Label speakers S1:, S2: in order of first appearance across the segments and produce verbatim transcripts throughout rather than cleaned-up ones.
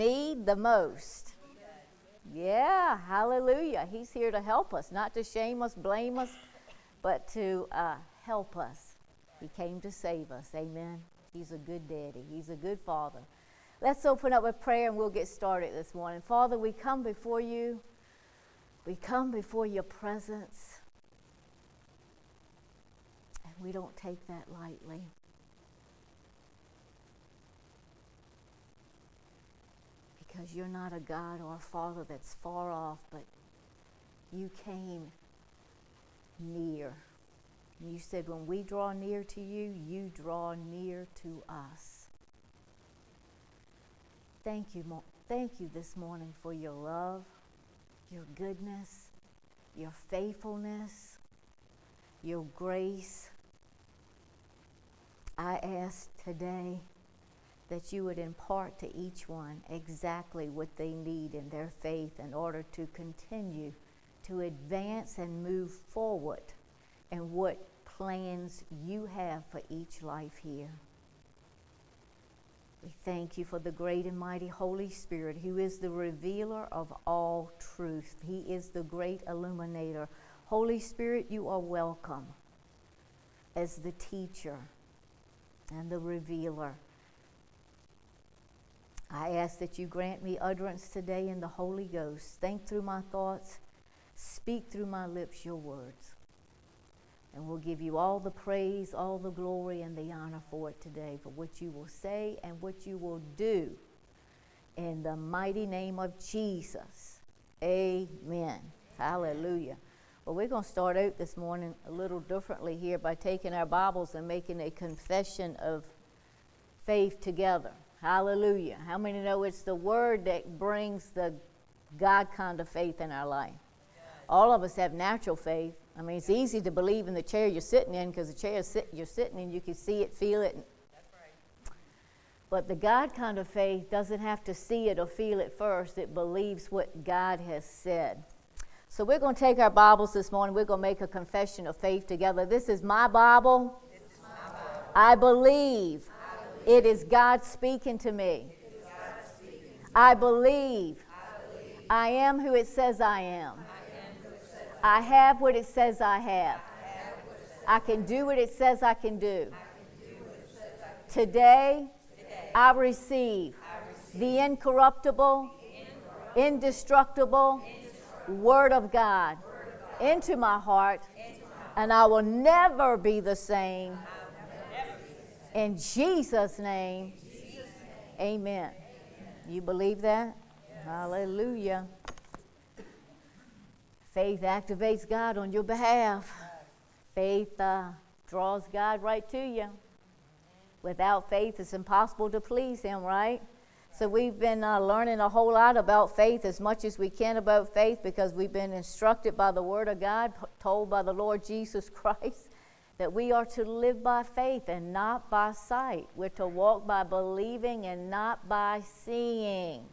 S1: need the most. Yeah, hallelujah. He's here to help us, not to shame us, blame us, but to uh, help us. He came to save us. Amen. He's a good daddy. He's a good father. Let's open up with prayer and we'll get started this morning. Father, we come before you. We come before your presence. And we don't take that lightly. Because you're not a God or a Father that's far off, but you came near. You said when we draw near to you, you draw near to us. Thank you, thank you this morning for your love, your goodness, your faithfulness, your grace. I ask today that you would impart to each one exactly what they need in their faith in order to continue to advance and move forward in what plans you have for each life here. We thank you for the great and mighty Holy Spirit, who is the revealer of all truth. He is the great illuminator. Holy Spirit, you are welcome as the teacher and the revealer. I ask that you grant me utterance today in the Holy Ghost. Think through my thoughts. Speak through my lips your words. And we'll give you all the praise, all the glory, and the honor for it today, for what you will say and what you will do. In the mighty name of Jesus. Amen. Hallelujah. Well, we're going to start out this morning a little differently here by taking our Bibles and making a confession of faith together. Hallelujah. How many know it's the word that brings the God kind of faith in our life? All of us have natural faith. I mean, it's easy to believe in the chair you're sitting in because the chair sit, you're sitting in, you can see it, feel it.
S2: That's right.
S1: But the God kind of faith doesn't have to see it or feel it first. It believes what God has said. So we're going to take our Bibles this morning. We're going to make a confession of faith together. This is my Bible.
S2: This is my Bible.
S1: I believe. It is God speaking to me.
S2: Speaking to
S1: I, believe.
S2: I believe.
S1: I am who it says I am.
S2: I, am says
S1: I, I have what it says I have.
S2: I, have says
S1: I can do what it says I can do.
S2: I can do says I can
S1: Today,
S2: Today
S1: I receive,
S2: I receive
S1: the incorruptible,
S2: the
S1: indestructible,
S2: indestructible
S1: Word of God,
S2: Word of God
S1: into my heart,
S2: into my heart.
S1: and I will never be the same.
S2: I will never be the same.
S1: In Jesus' name,
S2: In Jesus' name.
S1: amen.
S2: Amen.
S1: You believe that?
S2: Yes.
S1: Hallelujah. Faith activates God on your behalf. Faith uh, draws God right to you. Without faith, it's impossible to please Him, right? So we've been uh, learning a whole lot about faith, as much as we can about faith, because we've been instructed by the Word of God, told by the Lord Jesus Christ, that we are to live by faith and not by sight. We're to walk by believing and not by seeing.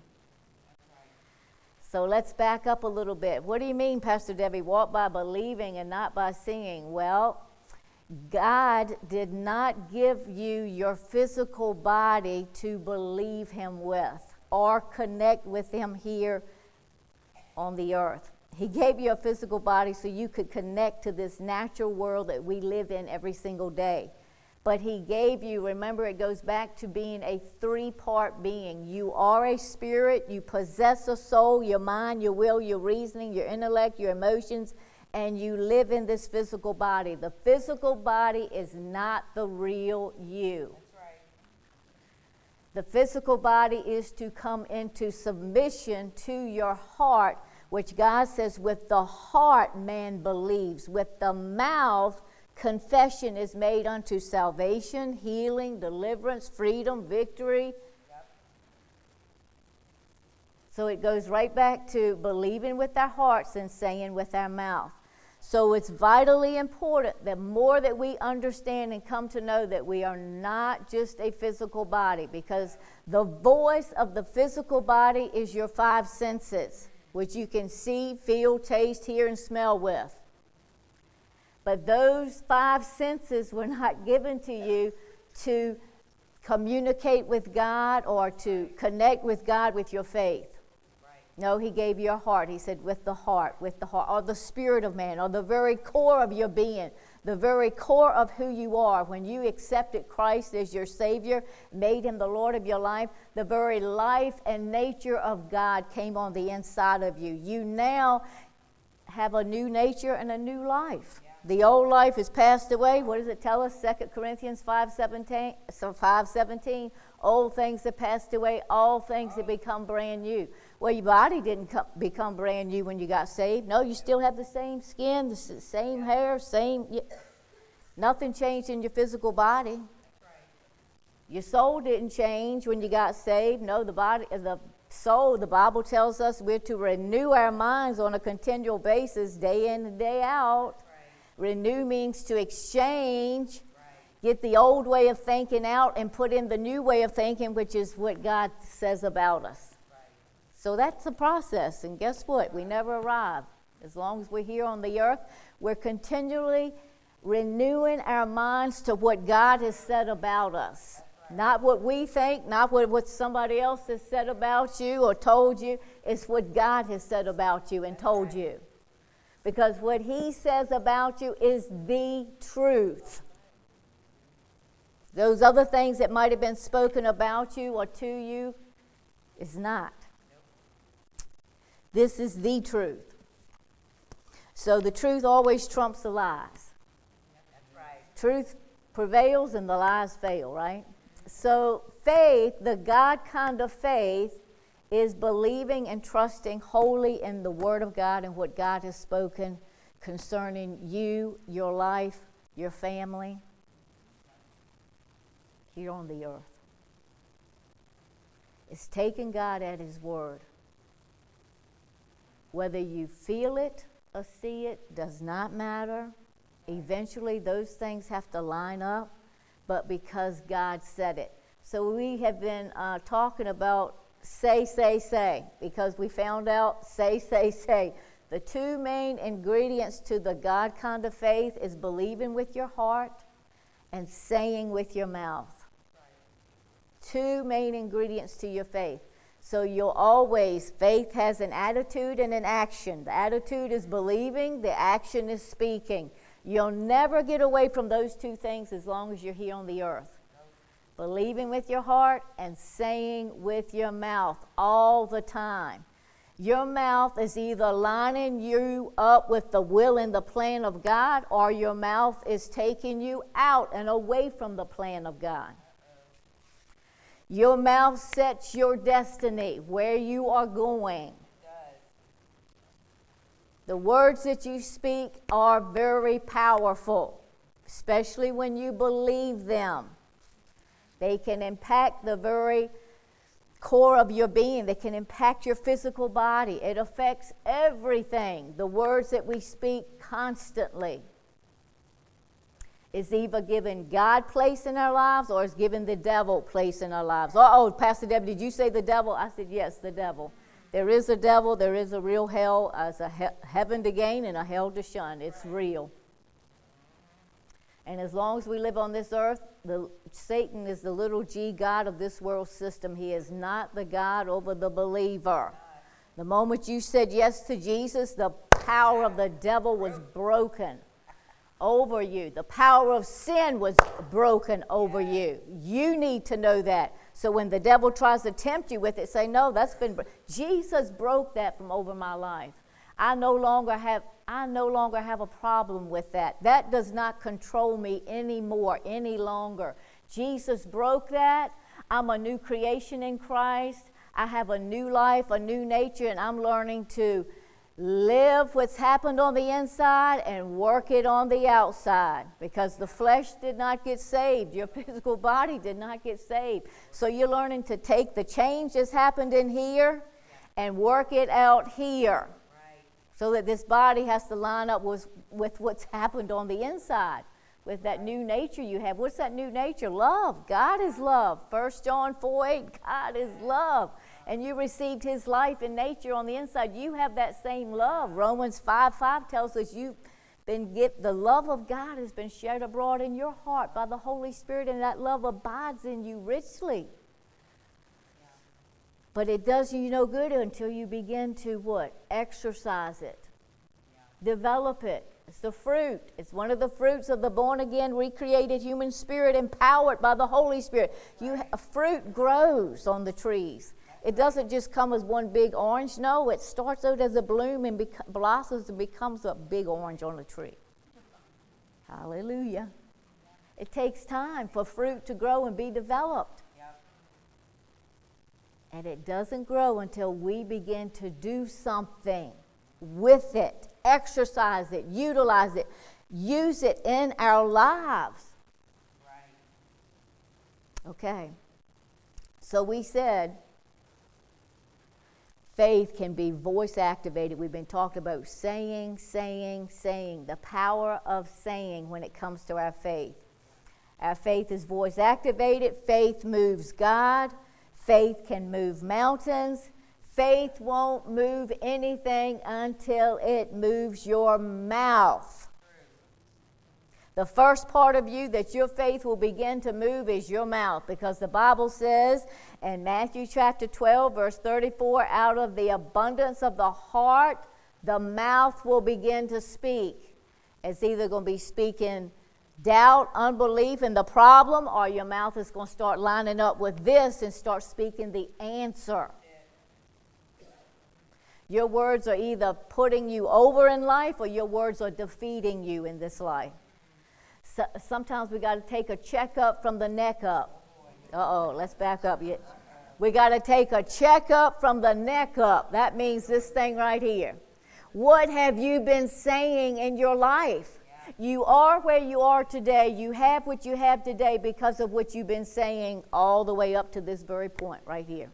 S1: So let's back up a little bit. What do you mean, Pastor Debbie, walk by believing and not by seeing? Well, God did not give you your physical body to believe Him with or connect with Him here on the earth. He gave you a physical body so you could connect to this natural world that we live in every single day. But He gave you, remember, it goes back to being a three-part being. You are a spirit, you possess a soul, your mind, your will, your reasoning, your intellect, your emotions, and you live in this physical body. The physical body is not the real you.
S2: That's right.
S1: The physical body is to come into submission to your heart, which God says, with the heart man believes. With the mouth, confession is made unto salvation, healing, deliverance, freedom, victory.
S2: Yep.
S1: So it goes right back to believing with our hearts and saying with our mouth. So it's vitally important that more that we understand and come to know that we are not just a physical body, because the voice of the physical body is your five senses, which you can see, feel, taste, hear, and smell with. But those five senses were not given to you to communicate with God or to connect with God with your faith. No, he gave you a heart. He said, with the heart, with the heart, or the spirit of man, or the very core of your being, the very core of who you are. When you accepted Christ as your Savior, made him the Lord of your life, the very life and nature of God came on the inside of you. You now have a new nature and a new life. Yeah. The old life has passed away. What does it tell us? Second Corinthians five seventeen. So five seventeen. Old things have passed away. All things have become brand new. Well, your body didn't come, become brand new when you got saved. No, you still have the same skin, the same hair, same. You, nothing changed in your physical body. That's right. Your soul didn't change when you got saved. No, the body, the soul. The Bible tells us we're to renew our minds on a continual basis, day in and day out. Right. Renew means to exchange. Right. Get the old way of thinking out and put in the new way of thinking, which is what God says about us. So that's the process, and guess what? We never arrive. As long as we're here on the earth, we're continually renewing our minds to what God has said about us. Not what we think, not what, what somebody else has said about you or told you. It's what God has said about you and told you. Because what he says about you is the truth. Those other things that might have been spoken about you or to you is not. This is the truth. So the truth always trumps the lies. That's right. Truth prevails and the lies fail, right? So faith, the God kind of faith, is believing and trusting wholly in the Word of God and what God has spoken concerning you, your life, your family, here on the earth. It's taking God at his word. Whether you feel it or see it does not matter. Eventually those things have to line up, but because God said it. So we have been uh, talking about say, say, say, because we found out say, say, say. The two main ingredients to the God kind of faith is believing with your heart and saying with your mouth. Two main ingredients to your faith. So you'll always, faith has an attitude and an action. The attitude is believing, the action is speaking. You'll never get away from those two things as long as you're here on the earth. Believing with your heart and saying with your mouth all the time. Your mouth is either lining you up with the will and the plan of God, or your mouth is taking you out and away from the plan of God. Your mouth sets your destiny, where you are going. The words that you speak are very powerful, especially when you believe them. They can impact the very core of your being. They can impact your physical body. It affects everything. The words that we speak constantly is either giving God place in our lives or is giving the devil place in our lives. Oh, Pastor Debbie, did you say the devil? I said, yes, the devil. There is a devil. There is a real hell, as a he- heaven to gain and a hell to shun. It's real. And as long as we live on this earth, the, Satan is the little g God of this world system. He is not the God over the believer. The moment you said yes to Jesus, the power of the devil was broken over you. The power of sin was broken over you. You need to know that. So when the devil tries to tempt you with it, say, no, that's been, bro- Jesus broke that from over my life. I no longer have, I no longer have a problem with that. That does not control me anymore, any longer. Jesus broke that. I'm a new creation in Christ. I have a new life, a new nature, and I'm learning to live what's happened on the inside and work it on the outside, because the flesh did not get saved. Your physical body did not get saved. So you're learning to take the change that's happened in here and work it out here, right, so that this body has to line up with, with what's happened on the inside, with that new nature you have. What's that new nature? Love. God is love. First John four eight, God is love. And you received his life and nature on the inside. You have that same love. Romans five five tells us you been given, the love of God has been shared abroad in your heart by the Holy Spirit, and that love abides in you richly. Yeah. But it does you no good until you begin to what? Exercise it. Yeah. Develop it. It's the fruit. It's one of the fruits of the born-again, recreated human spirit empowered by the Holy Spirit. Right. You, fruit grows on the trees. It doesn't just come as one big orange. No, it starts out as a bloom and bec- blossoms and becomes a big orange on a tree. Hallelujah. It takes time for fruit to grow and be developed. Yep. And it doesn't grow until we begin to do something with it, exercise it, utilize it, use it in our lives. Right. Okay. So we said, faith can be voice activated. We've been talking about saying, saying, saying, the power of saying when it comes to our faith. Our faith is voice activated. Faith moves God. Faith can move mountains. Faith won't move anything until it moves your mouth. The first part of you that your faith will begin to move is your mouth, because the Bible says in Matthew chapter twelve, verse thirty-four, out of the abundance of the heart, the mouth will begin to speak. It's either going to be speaking doubt, unbelief, and the problem, or your mouth is going to start lining up with this and start speaking the answer. Your words are either putting you over in life, or your words are defeating you in this life. So, sometimes we got to take a checkup from the neck up. Uh-oh, let's back up. We got to take a checkup from the neck up. That means this thing right here. What have you been saying in your life? You are where you are today. You have what you have today because of what you've been saying all the way up to this very point right here.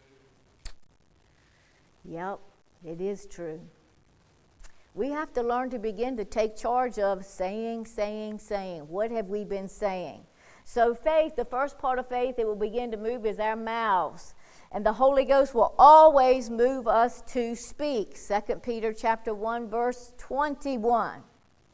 S1: Yep, it is true. We have to learn to begin to take charge of saying, saying, saying. What have we been saying? So faith, the first part of faith that will begin to move is our mouths. And the Holy Ghost will always move us to speak. Second Peter chapter one, verse twenty-one.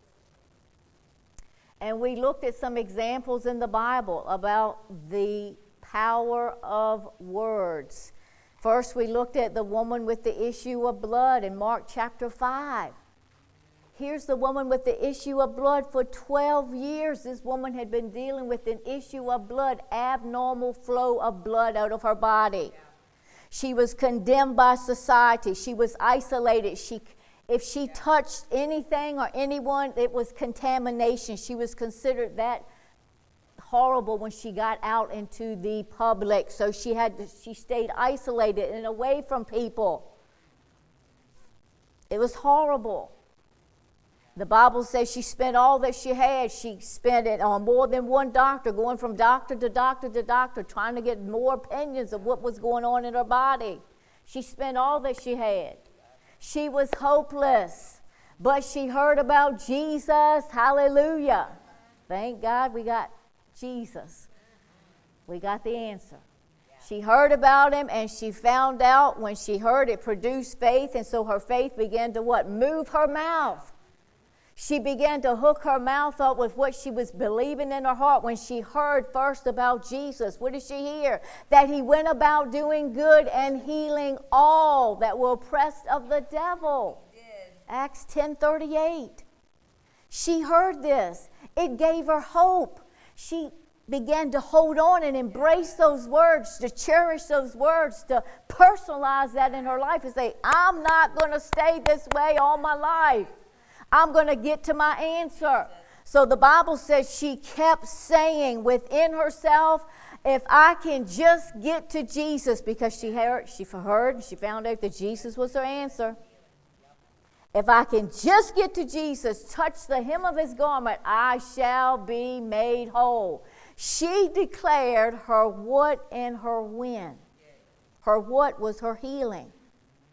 S1: And we looked at some examples in the Bible about the power of words. First, we looked at the woman with the issue of blood in Mark chapter five. Here's the woman with the issue of blood. For twelve years, this woman had been dealing with an issue of blood, abnormal flow of blood out of her body. Yeah. She was condemned by society. She was isolated. She, if she yeah. touched anything or anyone, it was contamination. She was considered that horrible when she got out into the public. So she had to, she stayed isolated and away from people. It was horrible. The Bible says she spent all that she had. She spent it on more than one doctor, going from doctor to doctor to doctor, trying to get more opinions of what was going on in her body. She spent all that she had. She was hopeless, but she heard about Jesus. Hallelujah. Thank God we got Jesus. We got the answer. She heard about him, and she found out. When she heard, it produced faith, and so her faith began to what? Move her mouth. She began to hook her mouth up with what she was believing in her heart when she heard first about Jesus. What did she hear? That he went about doing good and healing all that were oppressed of the devil. Acts ten thirty-eight. She heard this. It gave her hope. She began to hold on and embrace those words, to cherish those words, to personalize that in her life and say, I'm not going to stay this way all my life. I'm going to get to my answer. So the Bible says she kept saying within herself, if I can just get to Jesus, because she heard, she heard, she found out that Jesus was her answer. If I can just get to Jesus, touch the hem of his garment, I shall be made whole. She declared her what and her when. Her what was her healing.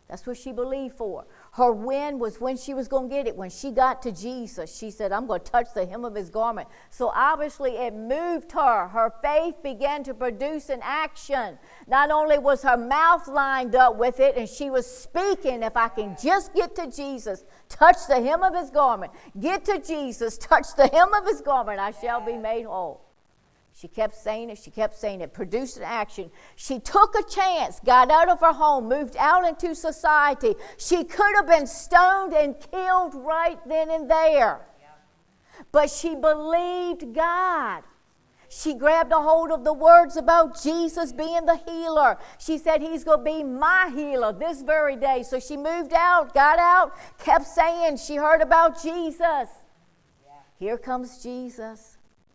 S1: That's what she believed for. Her win was when she was going to get it. When she got to Jesus, she said, I'm going to touch the hem of his garment. So obviously it moved her. Her faith began to produce an action. Not only was her mouth lined up with it, and she was speaking, if I can just get to Jesus, touch the hem of his garment. Get to Jesus, touch the hem of his garment, I shall be made whole. She kept saying it, she kept saying it, produced an action. She took a chance, got out of her home, moved out into society. She could have been stoned and killed right then and there. But she believed God. She grabbed a hold of the words about Jesus being the healer. She said, he's going to be my healer this very day. So she moved out, got out, kept saying she heard about Jesus. Here comes Jesus.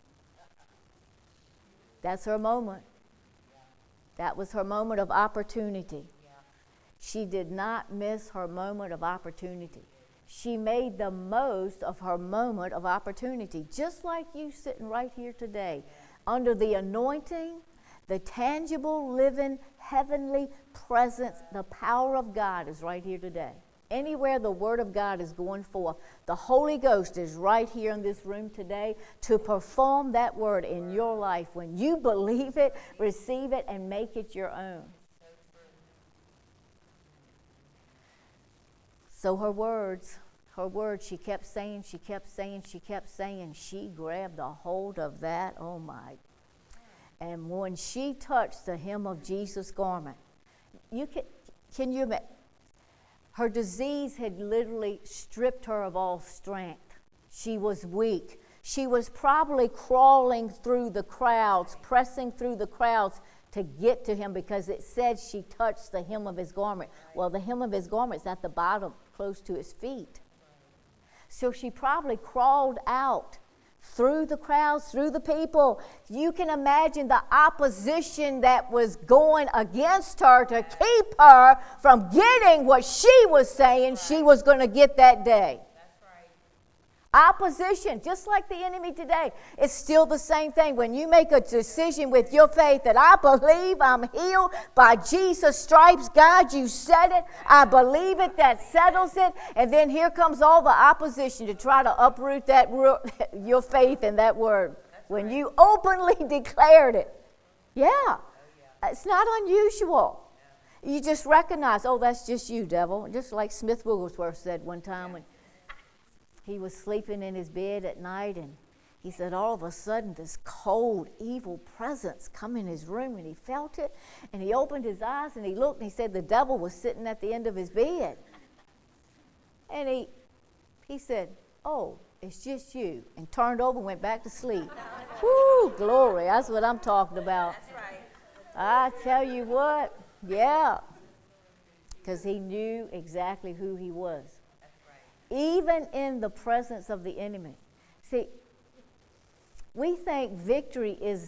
S1: That's her moment. That was her moment of opportunity. She did not miss her moment of opportunity. She made the most of her moment of opportunity, just like you sitting right here today, under the anointing, the tangible, living, heavenly presence, the power of God is right here today. Anywhere the Word of God is going forth, the Holy Ghost is right here in this room today to perform that Word in your life when you believe it, receive it, and make it your own. So her words, her words, she kept saying, she kept saying, she kept saying, she grabbed a hold of that, oh my. And when she touched the hem of Jesus' garment, you can, can you imagine? Her disease had literally stripped her of all strength. She was weak. She was probably crawling through the crowds, pressing through the crowds to get to him because it said she touched the hem of his garment. Well, the hem of his garment is at the bottom, close to his feet. So she probably crawled out through the crowds, through the people. You can imagine the opposition that was going against her to keep her from getting what she was saying she was going to get that day. Opposition, just like the enemy today. It's still the same thing. When you make a decision with your faith that I believe I'm healed by Jesus' stripes, God, you said it, I believe it, that settles it. And then here comes all the opposition to try to uproot that your faith in that word. When you openly declared it. Yeah, it's not unusual. You just recognize, oh, that's just you, devil. Just like Smith Wigglesworth said one time when he was sleeping in his bed at night, and he said all of a sudden this cold, evil presence come in his room, and he felt it, and he opened his eyes, and he looked, and he said the devil was sitting at the end of his bed. And he he said, oh, it's just you, and turned over and went back to sleep. Woo, glory, that's what I'm talking about. That's right. I tell you what, yeah, because he knew exactly who he was. Even in the presence of the enemy. See, we think victory is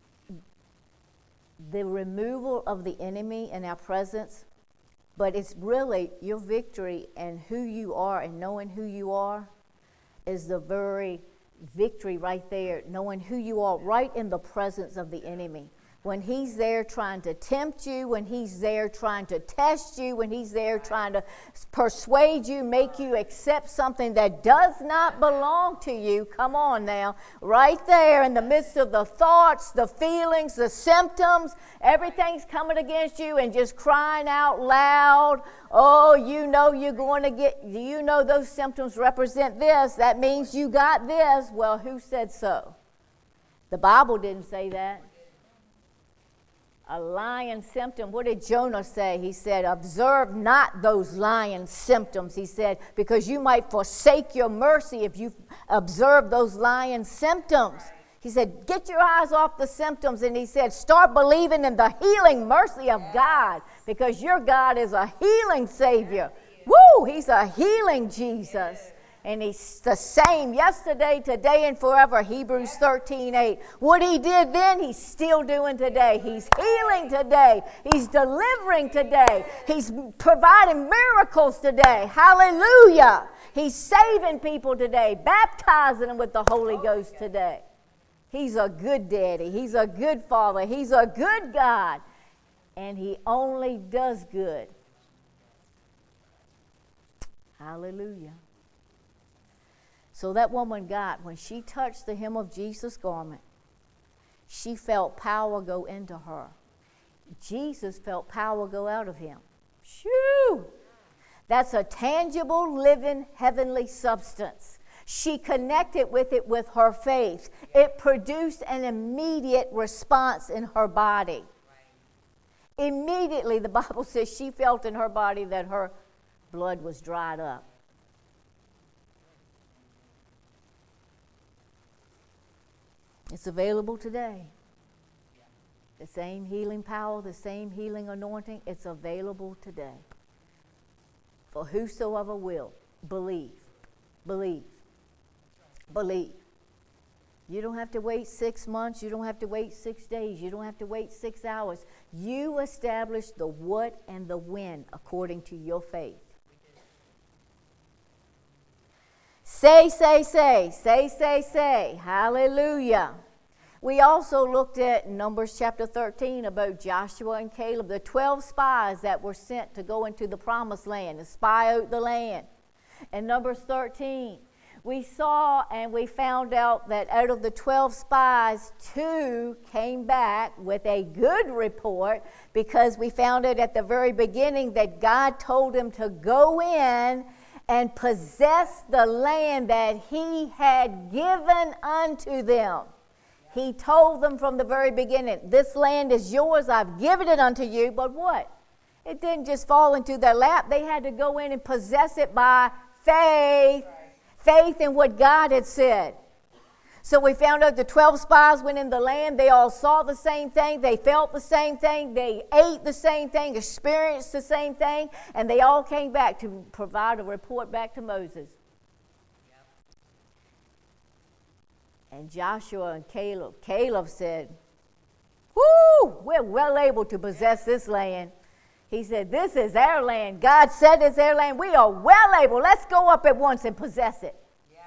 S1: the removal of the enemy in our presence, but it's really your victory and who you are and knowing who you are is the very victory right there, knowing who you are right in the presence of the enemy. When he's there trying to tempt you, when he's there trying to test you, when he's there trying to persuade you, make you accept something that does not belong to you. Come on now. Right there in the midst of the thoughts, the feelings, the symptoms, everything's coming against you and just crying out loud. Oh, you know you're going to get, you know those symptoms represent this. That means you got this. Well, who said so? The Bible didn't say that. A lying symptom. What did Jonah say? He said, observe not those lying symptoms. He said, because you might forsake your mercy if you observe those lying symptoms. He said, get your eyes off the symptoms. And he said, start believing in the healing mercy of God, because your God is a healing Savior. Woo! He's a healing Jesus. And he's the same yesterday, today, and forever. Hebrews thirteen eight. What he did then, he's still doing today. He's healing today. He's delivering today. He's providing miracles today. Hallelujah. He's saving people today, baptizing them with the Holy Ghost today. He's a good daddy. He's a good father. He's a good God. And he only does good Hallelujah. So that woman got, when she touched the hem of Jesus' garment, she felt power go into her. Jesus felt power go out of him. Shoo! That's a tangible, living, heavenly substance. She connected with it with her faith. It produced an immediate response in her body. Immediately, the Bible says she felt in her body that her blood was dried up. It's available today. The same healing power, the same healing anointing, it's available today. For whosoever will, believe, believe, believe. You don't have to wait six months. You don't have to wait six days. You don't have to wait six hours. You establish the what and the when according to your faith. Say, say, say, say, say, say. Hallelujah. We also looked at Numbers chapter thirteen about Joshua and Caleb, the twelve spies that were sent to go into the promised land and spy out the land. In Numbers thirteen, we saw and we found out that out of the twelve spies, two came back with a good report, because we found it at the very beginning that God told them to go in and possess the land that he had given unto them. He told them from the very beginning, this land is yours, I've given it unto you. But what? It didn't just fall into their lap. They had to go in and possess it by faith. Faith in what God had said. So we found out the twelve spies went in the land. They all saw the same thing. They felt the same thing. They ate the same thing, experienced the same thing. And they all came back to provide a report back to Moses. And Joshua and Caleb, Caleb said, whoo, we're well able to possess this land. He said, this is our land. God said it's our land. We are well able. Let's go up at once and possess it. Yeah.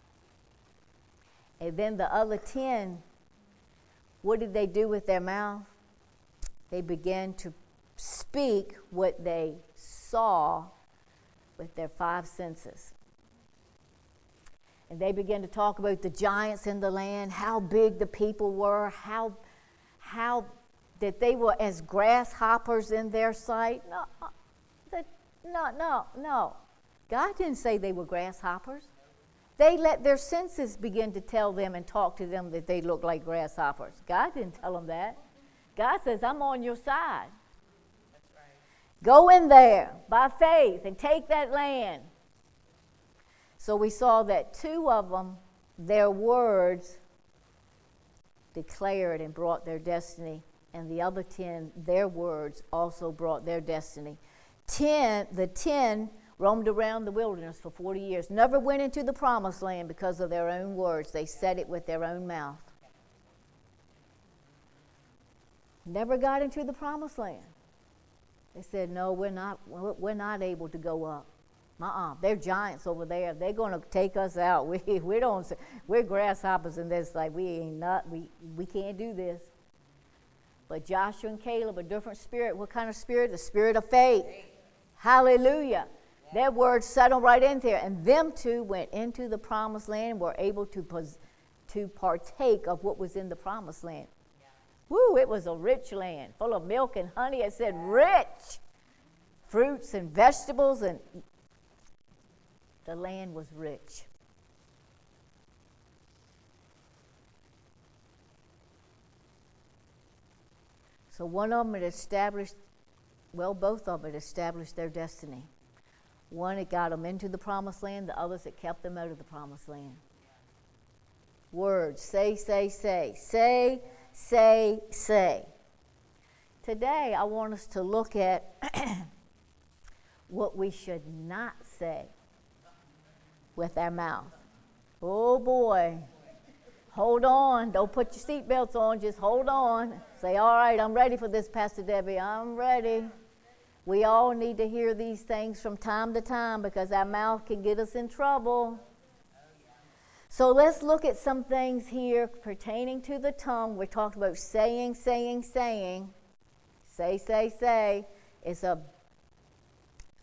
S1: And then the other ten, what did they do with their mouth? They began to speak what they saw with their five senses. And they began to talk about the giants in the land, how big the people were, how, how that they were as grasshoppers in their sight. No, that, no, no, no. God didn't say they were grasshoppers. They let their senses begin to tell them and talk to them that they look like grasshoppers. God didn't tell them that. God says, I'm on your side. That's right. Go in there by faith and take that land. So we saw that two of them, their words declared and brought their destiny, and the other ten, their words also brought their destiny. Ten, the ten roamed around the wilderness for forty years, never went into the promised land because of their own words. They said it with their own mouth. Never got into the promised land. They said, no, we're not, we're not able to go up. Uh-uh, they're giants over there. They're going to take us out. We we don't. We're grasshoppers in this. Like we ain't not. We we can't do this. But Joshua and Caleb, a different spirit. What kind of spirit? The spirit of faith. faith. Hallelujah. Yeah. Their words settled right in there, and them two went into the promised land and were able to pos- to partake of what was in the promised land. Yeah. Woo! It was a rich land, full of milk and honey. It said rich fruits and vegetables, and the land was rich. So one of them had established, well, both of them had established their destiny. One, it got them into the promised land. The others, it kept them out of the promised land. Words, say, say, say. Say, say, say. Today, I want us to look at what we should not say with our mouth. Oh boy. Hold on. Don't put your seatbelts on. Just hold on. Say, all right, I'm ready for this, Pastor Debbie. I'm ready. We all need to hear these things from time to time because our mouth can get us in trouble. So let's look at some things here pertaining to the tongue. We talked about saying, saying, saying. Say, say, say. It's a,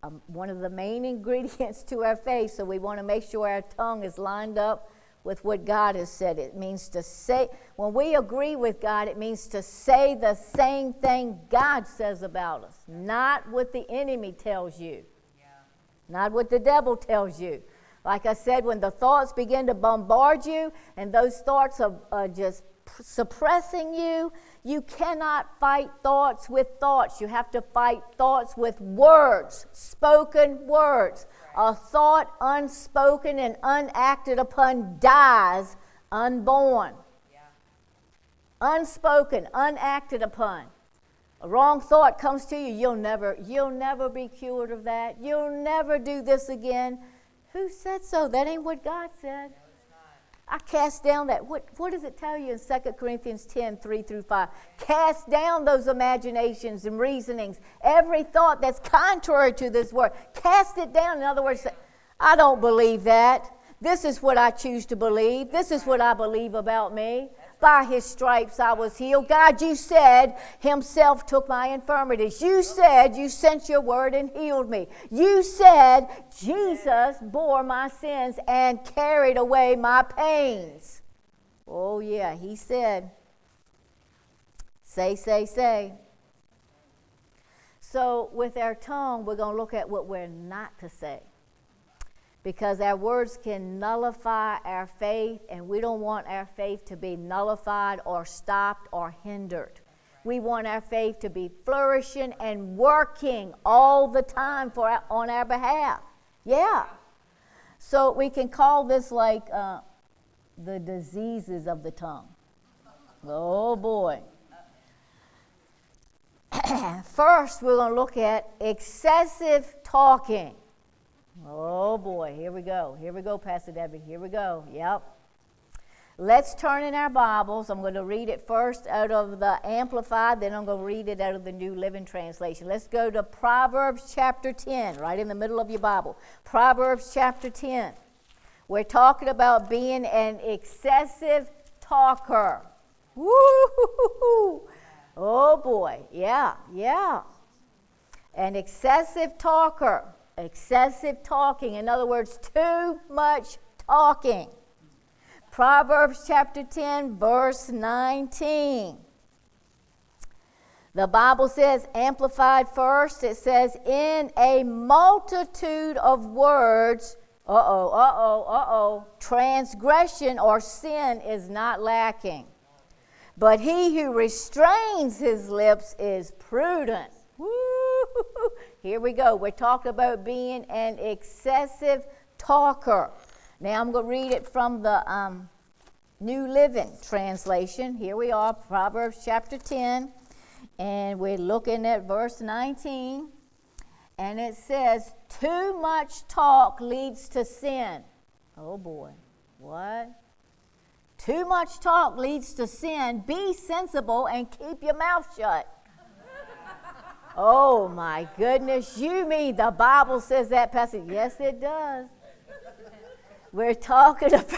S1: um, one of the main ingredients to our faith, so we want to make sure our tongue is lined up with what God has said. It means to say, when we agree with God, it means to say the same thing God says about us, not what the enemy tells you, yeah. Not what the devil tells you. Like I said, when the thoughts begin to bombard you and those thoughts are, are just suppressing you, you cannot fight thoughts with thoughts. You have to fight thoughts with words, spoken words. A thought unspoken and unacted upon dies unborn. Yeah. Unspoken, unacted upon. A wrong thought comes to you, you'll never, you'll never be cured of that. You'll never do this again. Who said so? That ain't what God said. I cast down that. What, what does it tell you in Second Corinthians ten, three through five? Cast down those imaginations and reasonings. Every thought that's contrary to this word. Cast it down. In other words, I don't believe that. This is what I choose to believe. This is what I believe about me. By his stripes I was healed. God, you said himself took my infirmities. You said you sent your word and healed me. You said Jesus bore my sins and carried away my pains. Oh yeah, he said. Say, say, say. So with our tongue, we're going to look at what we're not to say. Because our words can nullify our faith, and we don't want our faith to be nullified or stopped or hindered. We want our faith to be flourishing and working all the time for our, on our behalf. Yeah. So we can call this like uh, the diseases of the tongue. Oh boy. First, we're going to look at excessive talking. Oh boy, here we go. Here we go, Pastor Debbie. Here we go. Yep. Let's turn in our Bibles. I'm going to read it first out of the Amplified, then I'm going to read it out of the New Living Translation. Let's go to Proverbs chapter ten, right in the middle of your Bible. Proverbs chapter ten. We're talking about being an excessive talker. Woo-hoo-hoo-hoo. Oh boy, yeah, yeah. An excessive talker. Excessive talking. In other words, too much talking. Proverbs chapter ten, verse nineteen. The Bible says, Amplified first, it says, in a multitude of words, uh-oh, uh-oh, uh-oh, transgression or sin is not lacking. But he who restrains his lips is prudent. Woo-hoo-hoo. Here we go. We're talking about being an excessive talker. Now I'm going to read it from the um, New Living Translation. Here we are, Proverbs chapter ten, and we're looking at verse nineteen. And it says, too much talk leads to sin. Oh boy, what? Too much talk leads to sin. Be sensible and keep your mouth shut. Oh my goodness, you mean the Bible says that, Pastor? Yes, it does. We're talking about,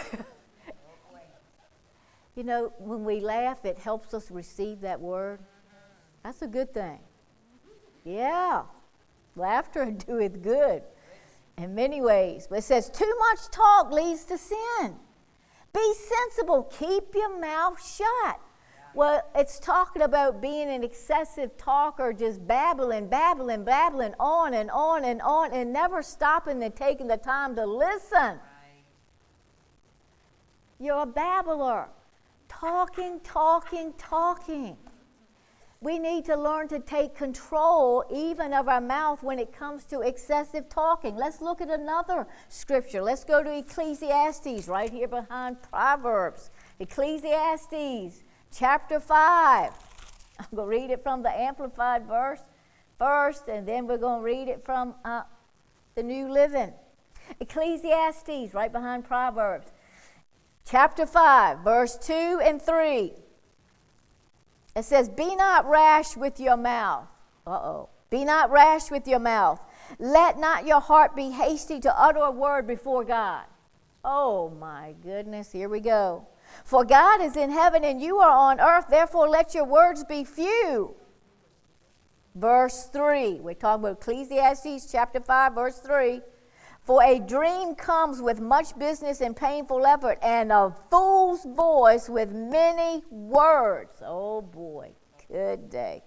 S1: you know, when we laugh, it helps us receive that word. That's a good thing. Yeah, laughter doeth good in many ways. But it says, too much talk leads to sin. Be sensible, keep your mouth shut. Well, it's talking about being an excessive talker, just babbling, babbling, babbling on and on and on and never stopping and taking the time to listen. Right. You're a babbler. Talking, talking, talking. We need to learn to take control even of our mouth when it comes to excessive talking. Let's look at another scripture. Let's go to Ecclesiastes right here behind Proverbs. Ecclesiastes chapter five. I'm going to read it from the Amplified verse first, and then we're going to read it from uh, the New Living. Ecclesiastes, right behind Proverbs. Chapter five, verse two and three. It says, be not rash with your mouth. Uh-oh. Be not rash with your mouth. Let not your heart be hasty to utter a word before God. Oh, my goodness. Here we go. For God is in heaven and you are on earth, therefore let your words be few. verse three. We're talking about Ecclesiastes chapter five, verse three. For a dream comes with much business and painful effort, and a fool's voice with many words. Oh boy, good day.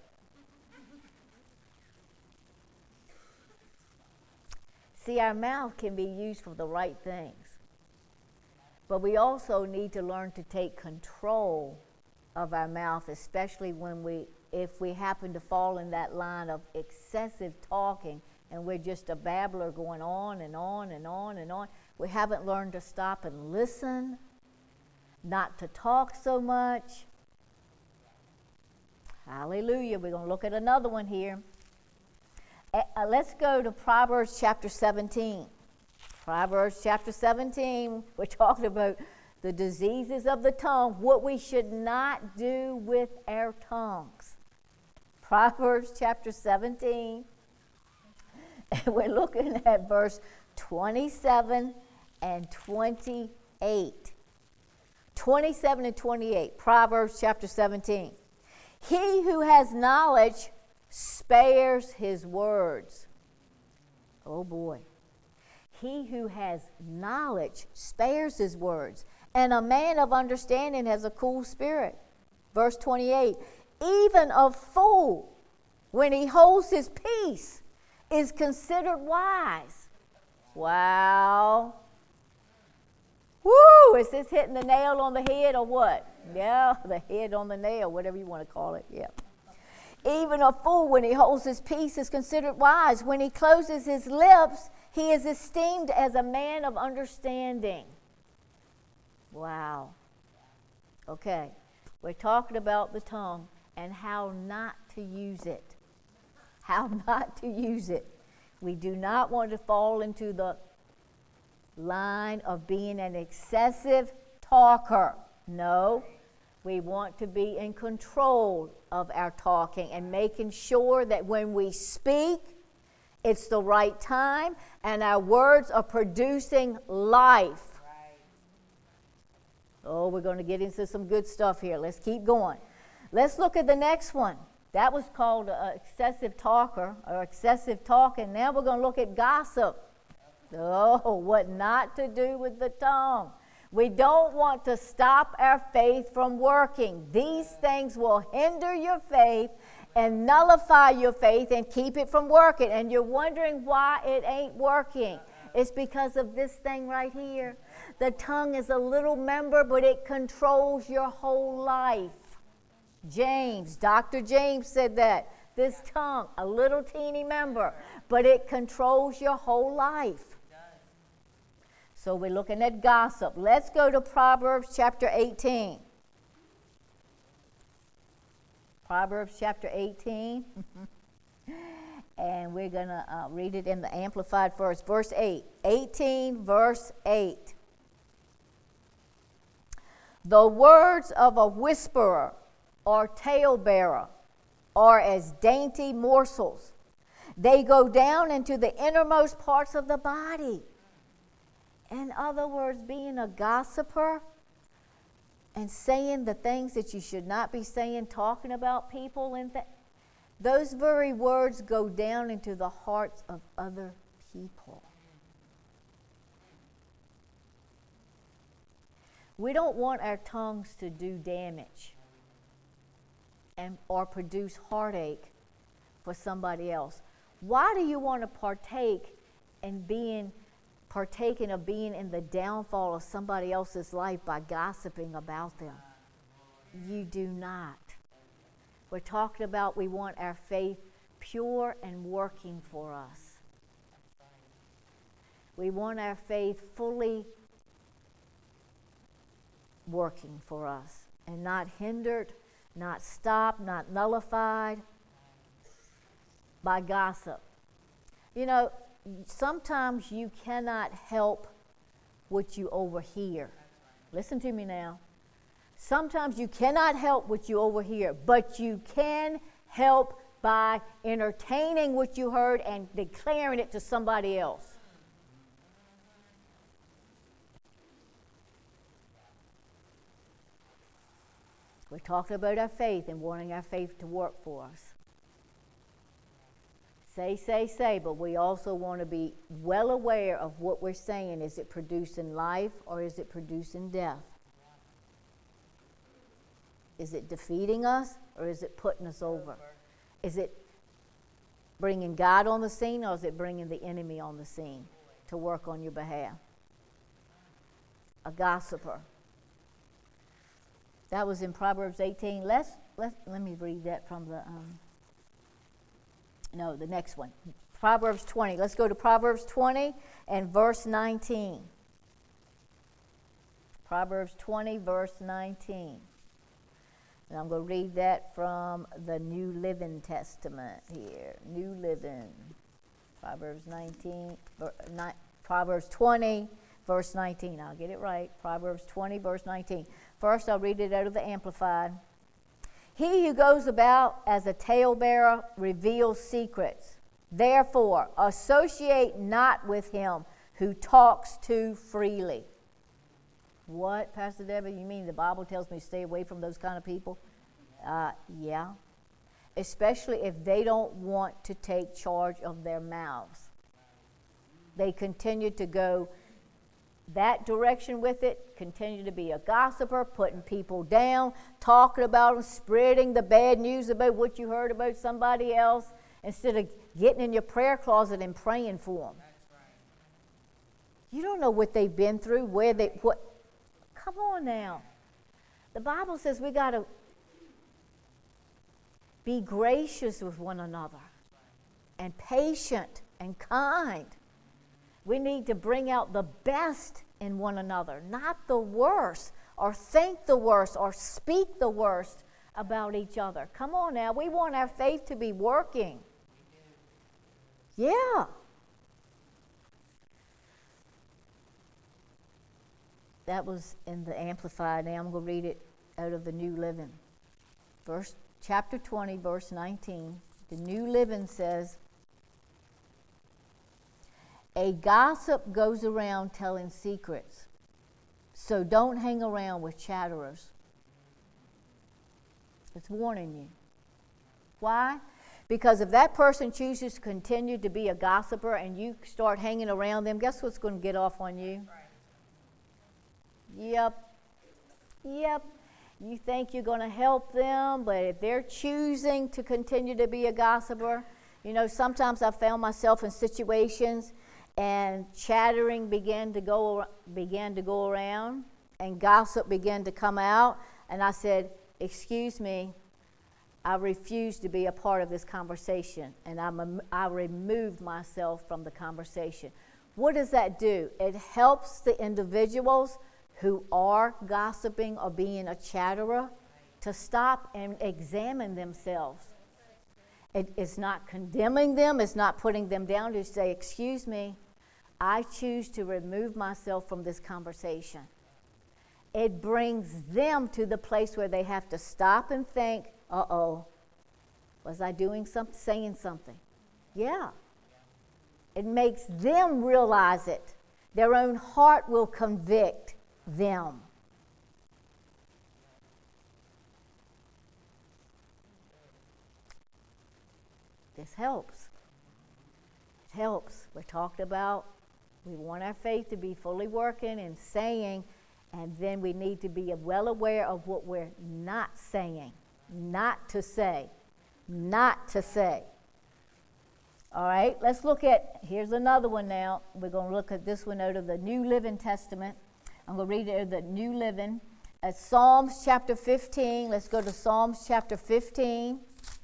S1: See, our mouth can be used for the right things, but we also need to learn to take control of our mouth, especially when we, if we happen to fall in that line of excessive talking and we're just a babbler going on and on and on and on. We haven't learned to stop and listen, not to talk so much. Hallelujah. We're going to look at another one here. Uh, let's go to Proverbs chapter seventeen. Proverbs chapter seventeen, we're talking about the diseases of the tongue, what we should not do with our tongues. Proverbs chapter seventeen, and we're looking at verse twenty-seven and twenty-eight. twenty-seven and twenty-eight, Proverbs chapter seventeen. He who has knowledge spares his words. Oh boy. He who has knowledge spares his words, and a man of understanding has a cool spirit. Verse twenty-eight, even a fool, when he holds his peace, is considered wise. Wow. Woo! Is this hitting the nail on the head or what? Yeah, the head on the nail, whatever you want to call it. Yeah. Even a fool, when he holds his peace, is considered wise. When he closes his lips, he is esteemed as a man of understanding. Wow. Okay. We're talking about the tongue and how not to use it. How not to use it. We do not want to fall into the line of being an excessive talker. No. We want to be in control of our talking and making sure that when we speak, it's the right time and our words are producing life. Right. Oh, we're going to get into some good stuff here. Let's keep going. Let's look at the next one. That was called uh, excessive talker or excessive talking. Now we're going to look at gossip. Oh, what not to do with the tongue. We don't want to stop our faith from working. These things will hinder your faith and nullify your faith and keep it from working. And you're wondering why it ain't working. It's because of this thing right here. The tongue is a little member, but it controls your whole life. James, Doctor James said that. This tongue, a little teeny member, but it controls your whole life. So we're looking at gossip. Let's go to Proverbs chapter eighteen. Proverbs chapter eighteen. And we're going to uh, read it in the Amplified first. Verse eight. eighteen, verse eight. The words of a whisperer or talebearer are as dainty morsels. They go down into the innermost parts of the body. In other words, being a gossiper and saying the things that you should not be saying, talking about people, and th- those very words go down into the hearts of other people. We don't want our tongues to do damage and or produce heartache for somebody else. Why do you want to partake in being partaking of being in the downfall of somebody else's life by gossiping about them? You do not. We're talking about we want our faith pure and working for us. We want our faith fully working for us and not hindered, not stopped, not nullified by gossip. You know, sometimes you cannot help what you overhear. Listen to me now. Sometimes you cannot help what you overhear, but you can help by entertaining what you heard and declaring it to somebody else. We're talking about our faith and wanting our faith to work for us. say, say, say, but we also want to be well aware of what we're saying. Is it producing life or is it producing death? Is it defeating us or is it putting us over? Is it bringing God on the scene or is it bringing the enemy on the scene to work on your behalf? A gossiper. That was in Proverbs eighteen. Let's, let's, let me read that from the, um, no, the next one. Proverbs twenty. Let's go to Proverbs twenty and verse nineteen. Proverbs twenty, verse nineteen. And I'm going to read that from the New Living Testament here. New Living. Proverbs nineteen, Proverbs twenty, verse nineteen. I'll get it right. Proverbs twenty, verse nineteen. First, I'll read it out of the Amplified. He who goes about as a talebearer reveals secrets. Therefore, associate not with him who talks too freely. What, Pastor Debbie? You mean the Bible tells me to stay away from those kind of people? Uh, yeah. Especially if they don't want to take charge of their mouths. They continue to go that direction with it, continue to be a gossiper, putting people down, talking about them, spreading the bad news about what you heard about somebody else, instead of getting in your prayer closet and praying for them.
S3: That's right.
S1: You don't know what they've been through, where they, what, come on now. The Bible says we got to be gracious with one another and patient and kind. We need to bring out the best in one another, not the worst, or think the worst, or speak the worst about each other. Come on now, we want our faith to be working. Yeah. That was in the Amplified. Now I'm going to read it out of the New Living. Verse, chapter twenty, verse nineteen. The New Living says, a gossip goes around telling secrets, so don't hang around with chatterers. It's warning you. Why? Because if that person chooses to continue to be a gossiper and you start hanging around them, guess what's going to get off on you? Yep. Yep. You think you're going to help them, but if they're choosing to continue to be a gossiper, you know, sometimes I found myself in situations and chattering began to go began to go around and gossip began to come out, and I said, excuse me, I refuse to be a part of this conversation, and I'm a, I removed myself from the conversation. What does that do? It helps the individuals who are gossiping or being a chatterer to stop and examine themselves. It, it's not condemning them. It's not putting them down. To say, excuse me, I choose to remove myself from this conversation. It brings them to the place where they have to stop and think, uh-oh, was I doing something, saying something? Yeah. It makes them realize it. Their own heart will convict them. This helps. It helps. We're talking about, we want our faith to be fully working and saying, and then we need to be well aware of what we're not saying. Not to say. Not to say. All right, let's look at, here's another one now. We're going to look at this one out of the New Living Testament. I'm going to read it out of the New Living. At Psalms chapter fifteen. Let's go to Psalms chapter fifteen.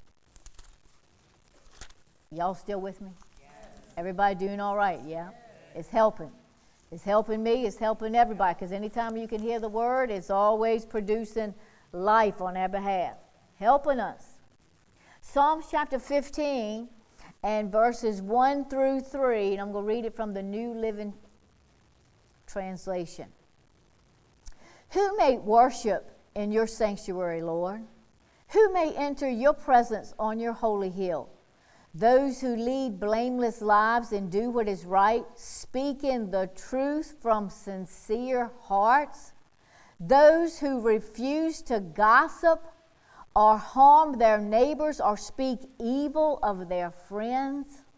S1: Y'all still with me? Yes. Everybody doing all right, yeah? Yes. It's helping. It's helping me. It's helping everybody, because anytime you can hear the word, it's always producing life on our behalf. Helping us. Psalms chapter fifteen and verses one through three, and I'm going to read it from the New Living Translation. Who may worship in your sanctuary, Lord? Who may enter your presence on your holy hill? Those who lead blameless lives and do what is right, speaking the truth from sincere hearts. Those who refuse to gossip or harm their neighbors or speak evil of their friends.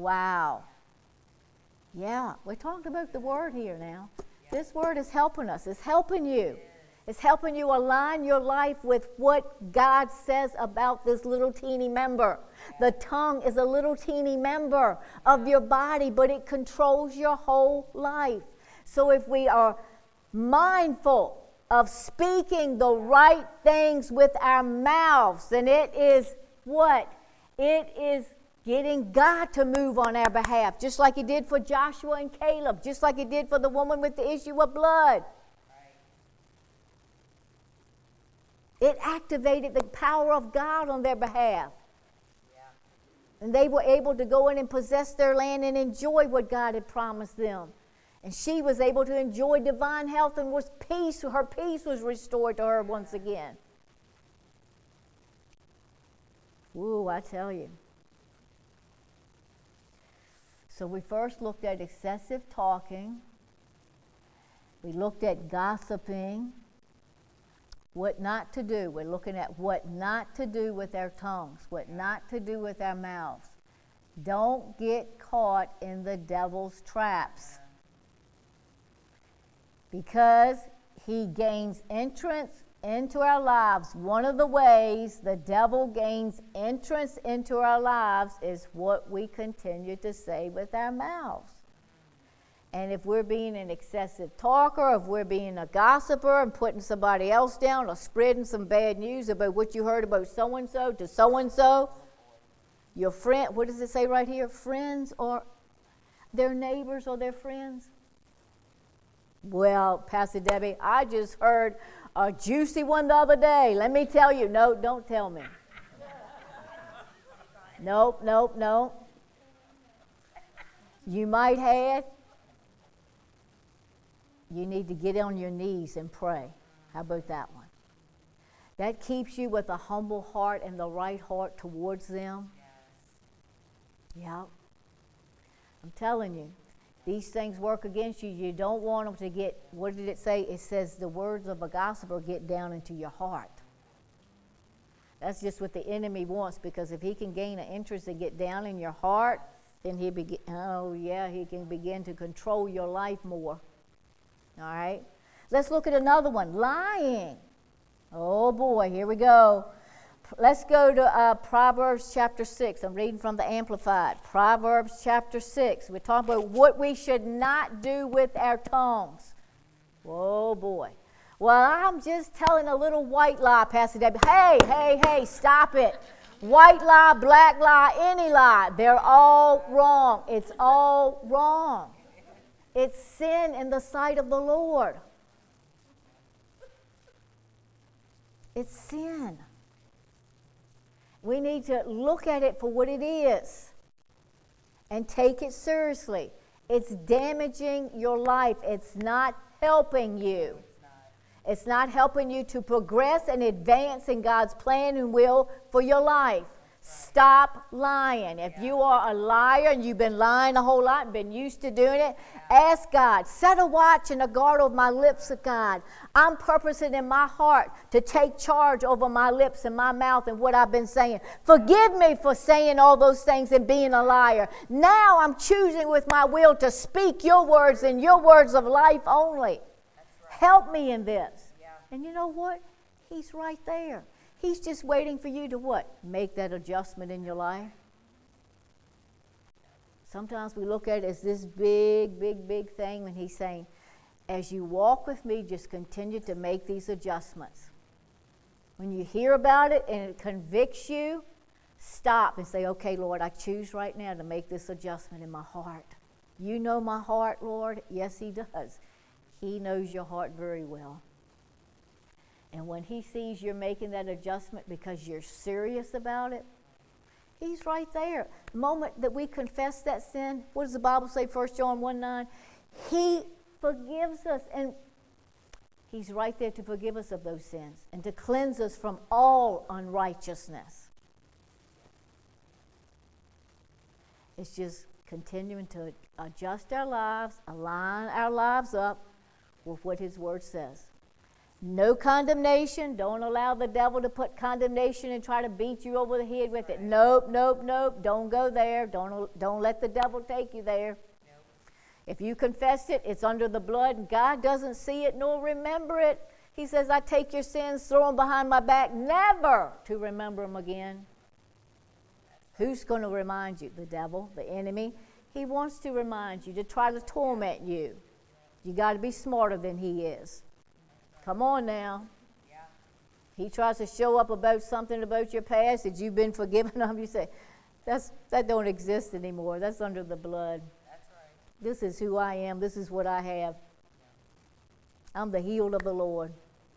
S1: Wow. Yeah, we're talking about the word here now. This word is helping us. It's helping you. It's helping you align your life with what God says about this little teeny member. The tongue is a little teeny member of your body, but it controls your whole life. So if we are mindful of speaking the right things with our mouths, then it is what? It is getting God to move on our behalf, just like He did for Joshua and Caleb, just like He did for the woman with the issue of blood. It activated the power of God on their behalf. Yeah. And they were able to go in and possess their land and enjoy what God had promised them. And she was able to enjoy divine health and was peace. Her peace was restored to her once again. Ooh, I tell you. So we first looked at excessive talking. We looked at gossiping. What not to do. We're looking at what not to do with our tongues, what not to do with our mouths. Don't get caught in the devil's traps. Because he gains entrance into our lives. One of the ways the devil gains entrance into our lives is what we continue to say with our mouths. And if we're being an excessive talker, if we're being a gossiper and putting somebody else down or spreading some bad news about what you heard about so-and-so to so-and-so, your friend, what does it say right here? Friends or their neighbors or their friends? Well, Pastor Debbie, I just heard a juicy one the other day. Let me tell you. No, don't tell me. Nope, nope, nope. You might have. You need to get on your knees and pray. How about that one? That keeps you with a humble heart and the right heart towards them. Yeah. I'm telling you, these things work against you. You don't want them to get, what did it say? It says the words of a gossiper get down into your heart. That's just what the enemy wants, because if he can gain an interest and get down in your heart, then he begin, oh yeah, he can begin to control your life more. All right, let's look at another one. Lying. Oh boy, here we go. Let's go to uh, Proverbs chapter six. I'm reading from the Amplified. Proverbs chapter six. We're talking about what we should not do with our tongues. Oh boy. Well, I'm just telling a little white lie, Pastor Debbie. Hey, hey, hey, stop it. White lie, black lie, any lie. They're all wrong. It's all wrong. It's sin in the sight of the Lord. It's sin. We need to look at it for what it is and take it seriously. It's damaging your life. It's not helping you. It's not helping you to progress and advance in God's plan and will for your life. Stop lying. If you are a liar and you've been lying a whole lot and been used to doing it, ask God, set a watch and a guard over my lips of God. I'm purposing in my heart to take charge over my lips and my mouth and what I've been saying. Forgive me for saying all those things and being a liar. Now I'm choosing with my will to speak your words and your words of life only. Help me in this. And you know what? He's right there. He's just waiting for you to what? Make that adjustment in your life. Sometimes we look at it as this big, big, big thing, and he's saying, as you walk with me, just continue to make these adjustments. When you hear about it and it convicts you, stop and say, okay, Lord, I choose right now to make this adjustment in my heart. You know my heart, Lord. Yes, he does. He knows your heart very well. And when he sees you're making that adjustment because you're serious about it, he's right there. The moment that we confess that sin, what does the Bible say, First John one nine? He forgives us, and he's right there to forgive us of those sins and to cleanse us from all unrighteousness. It's just continuing to adjust our lives, align our lives up with what his word says. No condemnation. Don't allow the devil to put condemnation and try to beat you over the head with it. Nope, nope, nope. Don't go there. Don't, don't let the devil take you there. Nope. If you confess it, it's under the blood, and God doesn't see it nor remember it. He says, I take your sins, throw them behind my back, never to remember them again. Who's going to remind you? The devil, the enemy. He wants to remind you, to try to torment you. You got to be smarter than he is. Come on now. Yeah. He tries to show up about something about your past that you've been forgiven of. You say, That's, that don't exist anymore. That's under the blood.
S3: That's right.
S1: This is who I am. This is what I have. I'm the healed of the Lord.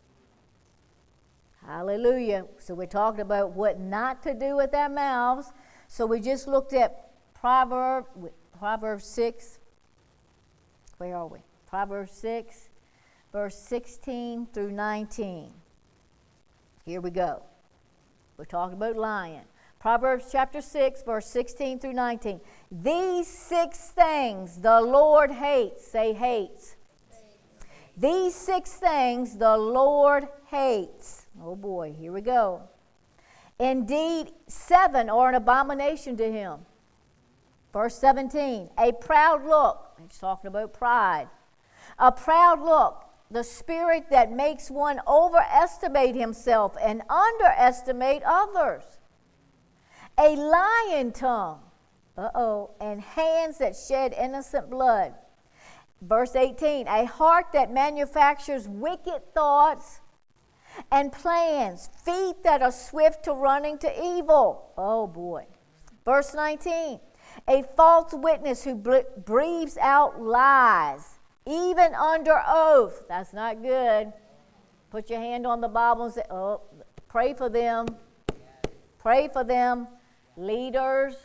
S1: Hallelujah. So we're talking about what not to do with our mouths. So we just looked at Proverbs, Proverbs six. Where are we? Proverbs six. Verse sixteen through nineteen. Here we go. We're talking about lying. Proverbs chapter six, verse sixteen through nineteen. These six things the Lord hates. Say hates. hates. These six things the Lord hates. Oh boy, here we go. Indeed, seven are an abomination to him. Verse seventeen. A proud look. He's talking about pride. A proud look. The spirit that makes one overestimate himself and underestimate others. A lying tongue. Uh-oh. And hands that shed innocent blood. Verse eighteen. A heart that manufactures wicked thoughts and plans. Feet that are swift to running to evil. Oh boy. Verse nineteen. A false witness who breathes out lies. Even under oath. That's not good. Put your hand on the Bible and say, oh, pray for them. Pray for them. Leaders.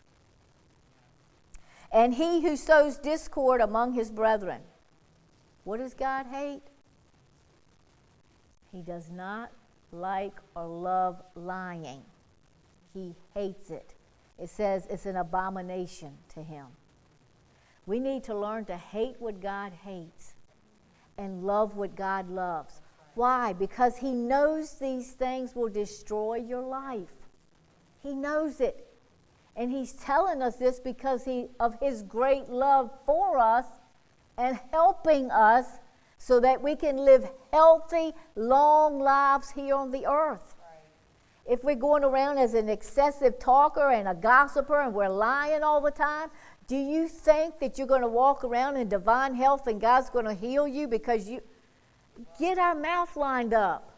S1: And he who sows discord among his brethren. What does God hate? He does not like or love lying. He hates it. It says it's an abomination to him. We need to learn to hate what God hates and love what God loves. Why? Because he knows these things will destroy your life. He knows it. And he's telling us this because he, of his great love for us and helping us so that we can live healthy, long lives here on the earth. Right. If we're going around as an excessive talker and a gossiper and we're lying all the time, do you think that you're going to walk around in divine health and God's going to heal you because you get our mouth lined up?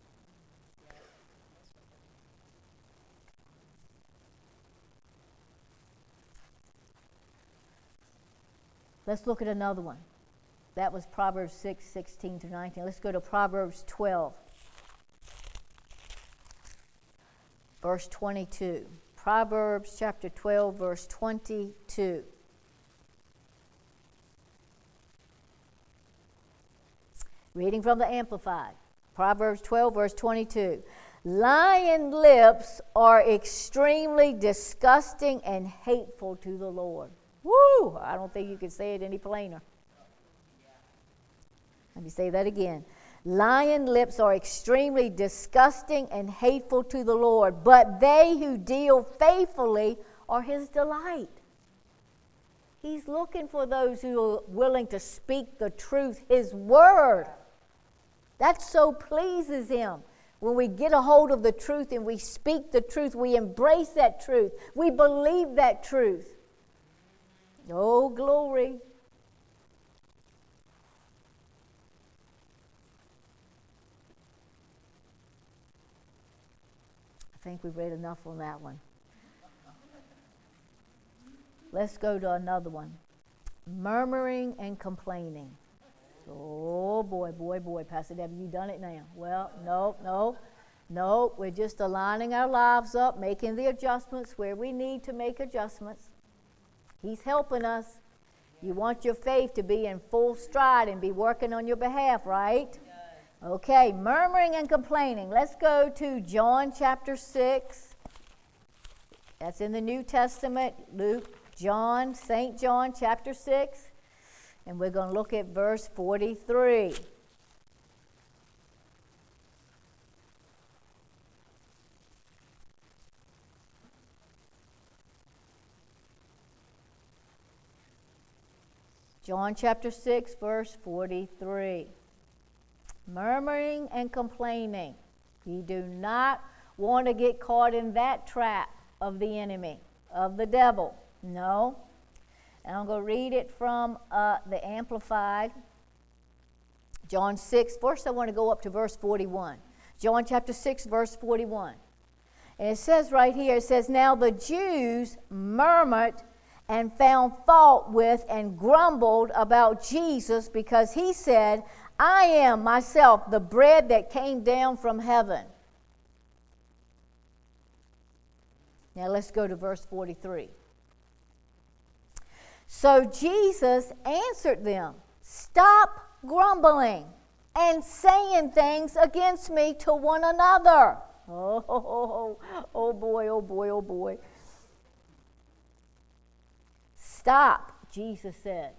S1: Let's look at another one. That was Proverbs six, sixteen to nineteen. Let's go to Proverbs twelve, verse twenty-two. Proverbs chapter twelve, verse twenty-two. Reading from the Amplified. Proverbs twelve, verse twenty-two. Lying lips are extremely disgusting and hateful to the Lord. Woo! I don't think you can say it any plainer. Let me say that again. Lying lips are extremely disgusting and hateful to the Lord, but they who deal faithfully are his delight. He's looking for those who are willing to speak the truth, his word. That so pleases him. When we get a hold of the truth and we speak the truth, we embrace that truth. We believe that truth. Oh, glory. I think we've read enough on that one. Let's go to another one. Murmuring and complaining. Oh boy, boy, boy, Pastor Debbie, you done it now. Well, no, no, no. We're just aligning our lives up, making the adjustments where we need to make adjustments. He's helping us. You want your faith to be in full stride and be working on your behalf, right? Okay, murmuring and complaining. Let's go to John chapter six. That's in the New Testament. Luke, John, Saint John chapter six. And we're going to look at verse forty-three. John chapter six, verse forty-three. Murmuring and complaining. We do not want to get caught in that trap of the enemy, of the devil. No. And I'm going to read it from uh, the Amplified. John six. First, I want to go up to verse forty-one. John chapter six, verse forty-one. And it says right here, it says, Now the Jews murmured and found fault with and grumbled about Jesus because he said, I am myself the bread that came down from heaven. Now let's go to verse forty-three. So Jesus answered them, Stop grumbling and saying things against me to one another. Oh, oh, oh, oh boy, oh boy, oh boy. Stop, Jesus said.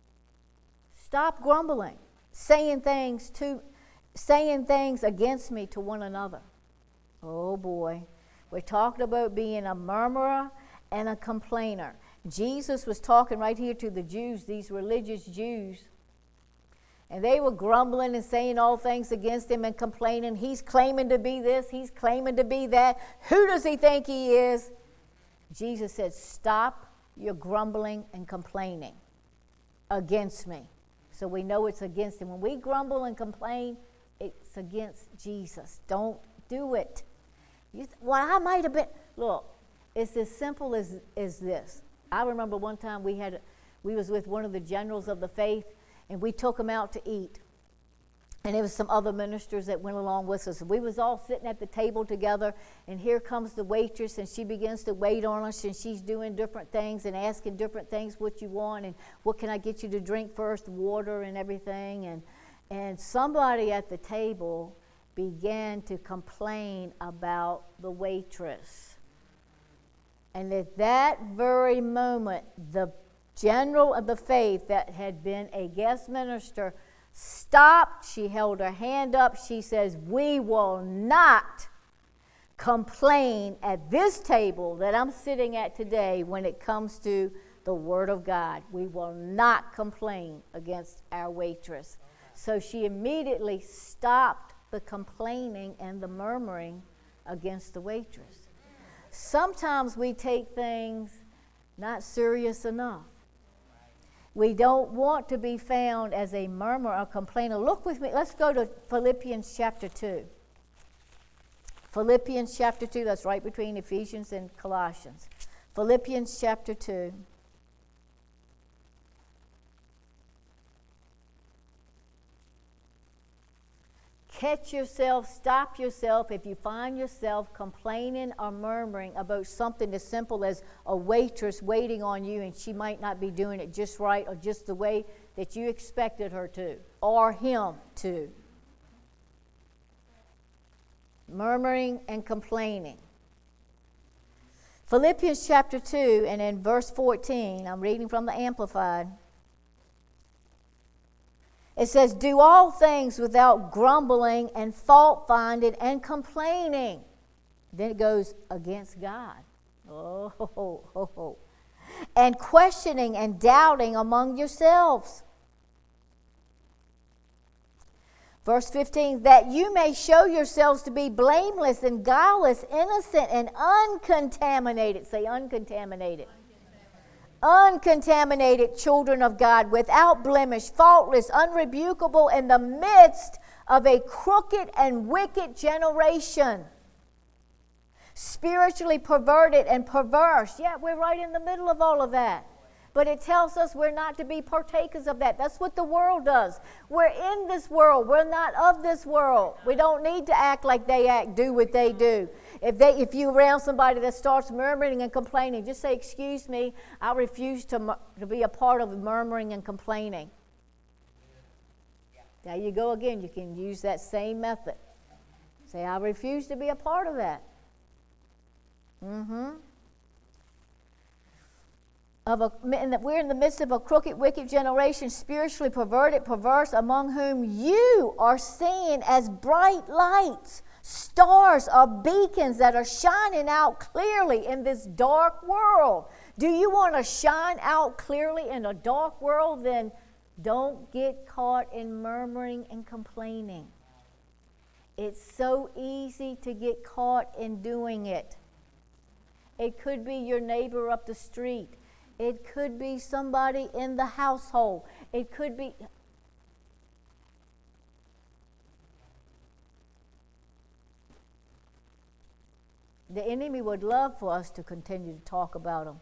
S1: Stop grumbling, saying things to, saying things against me to one another. Oh boy. We're talking about being a murmurer and a complainer. Jesus was talking right here to the Jews, these religious Jews. And they were grumbling and saying all things against him and complaining. He's claiming to be this. He's claiming to be that. Who does he think he is? Jesus said, Stop your grumbling and complaining against me. So we know it's against him. When we grumble and complain, it's against Jesus. Don't do it. You th- well, I might have been. Look, it's as simple as, as this. I remember one time we had, we was with one of the generals of the faith, and we took him out to eat. And there was some other ministers that went along with us. We was all sitting at the table together, and here comes the waitress, and she begins to wait on us, and she's doing different things and asking different things, what you want, and what can I get you to drink first, water and everything. And, and somebody at the table began to complain about the waitress. And at that very moment, the general of the faith that had been a guest minister stopped. She held her hand up. She says, We will not complain at this table that I'm sitting at today when it comes to the Word of God. We will not complain against our waitress. So she immediately stopped the complaining and the murmuring against the waitress. Sometimes we take things not serious enough. We don't want to be found as a murmurer or complainer. Look with me. Let's go to Philippians chapter two. Philippians chapter two. That's right between Ephesians and Colossians. Philippians chapter two. Catch yourself, stop yourself if you find yourself complaining or murmuring about something as simple as a waitress waiting on you and she might not be doing it just right or just the way that you expected her to or him to. Murmuring and complaining. Philippians chapter two and in verse fourteen, I'm reading from the Amplified. It says, Do all things without grumbling and fault-finding and complaining. Then it goes, against God. Oh, ho, ho, ho, ho. And questioning and doubting among yourselves. Verse fifteen, that you may show yourselves to be blameless and guileless, innocent and uncontaminated. Say uncontaminated. Uncontaminated children of God, without blemish, faultless, unrebukable in the midst of a crooked and wicked generation, spiritually perverted and perverse. Yeah, we're right in the middle of all of that. But it tells us we're not to be partakers of that. That's what the world does. We're in this world. We're not of this world. We don't need to act like they act, do what they do. If they, if you're around somebody that starts murmuring and complaining, just say, excuse me, I refuse to, to be a part of murmuring and complaining. There you go again. You can use that same method. Say, I refuse to be a part of that. Mm-hmm. Of a, in the, we're in the midst of a crooked, wicked generation, spiritually perverted, perverse, among whom you are seen as bright lights. Stars are beacons that are shining out clearly in this dark world. Do you want to shine out clearly in a dark world? Then don't get caught in murmuring and complaining. It's so easy to get caught in doing it. It could be your neighbor up the street. It could be somebody in the household. It could be... The enemy would love for us to continue to talk about them.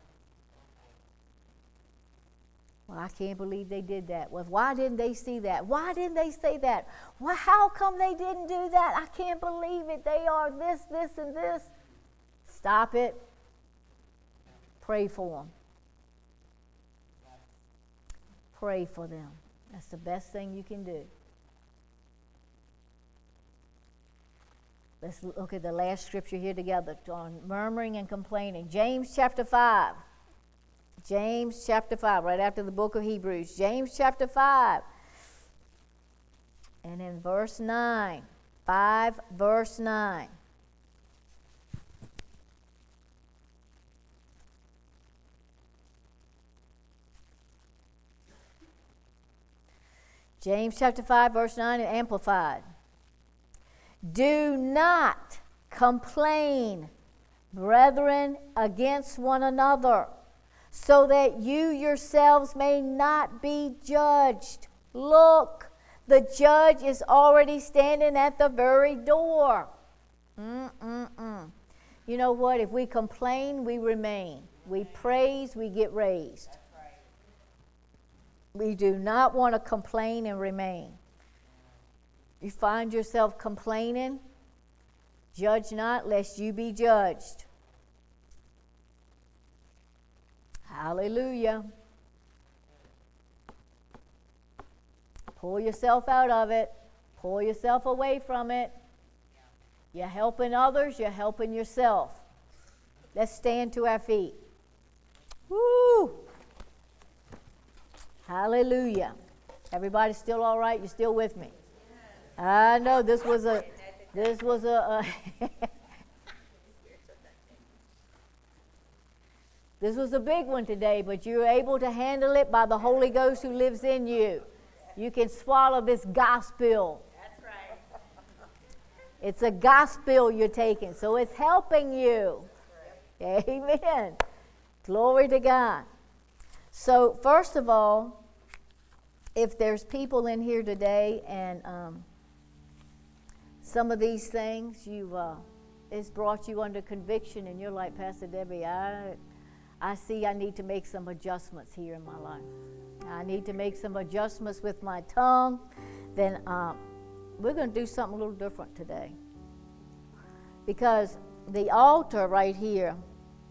S1: Well, I can't believe they did that. Well, why didn't they see that? Why didn't they say that? Well, how come they didn't do that? I can't believe it. They are this, this, and this. Stop it. Pray for them. Pray for them. That's the best thing you can do. Let's look at the last scripture here together on murmuring and complaining. James chapter five. James chapter five, right after the book of Hebrews. James chapter five. And in verse nine. five verse nine. James chapter five verse nine and Amplified. Do not complain, brethren, against one another, so that you yourselves may not be judged. Look, the judge is already standing at the very door. Mm-mm-mm. You know what? If we complain, we remain. We praise, we get raised. We do not want to complain and remain. You find yourself complaining, judge not, lest you be judged. Hallelujah. Pull yourself out of it. Pull yourself away from it. You're helping others, you're helping yourself. Let's stand to our feet. Woo! Hallelujah. Everybody still all right? You still with me? I know this was a, this was a, a this was a big one today, but you're able to handle it by the Holy Ghost who lives in you. You can swallow this gospel.
S3: That's right.
S1: It's a gospel you're taking, so it's helping you. Right. Amen. Glory to God. So first of all, if there's people in here today and um, some of these things you've uh, it's brought you under conviction, and you're like, Pastor Debbie, I I see I need to make some adjustments here in my life. I need to make some adjustments with my tongue. Then um, we're going to do something a little different today, because the altar right here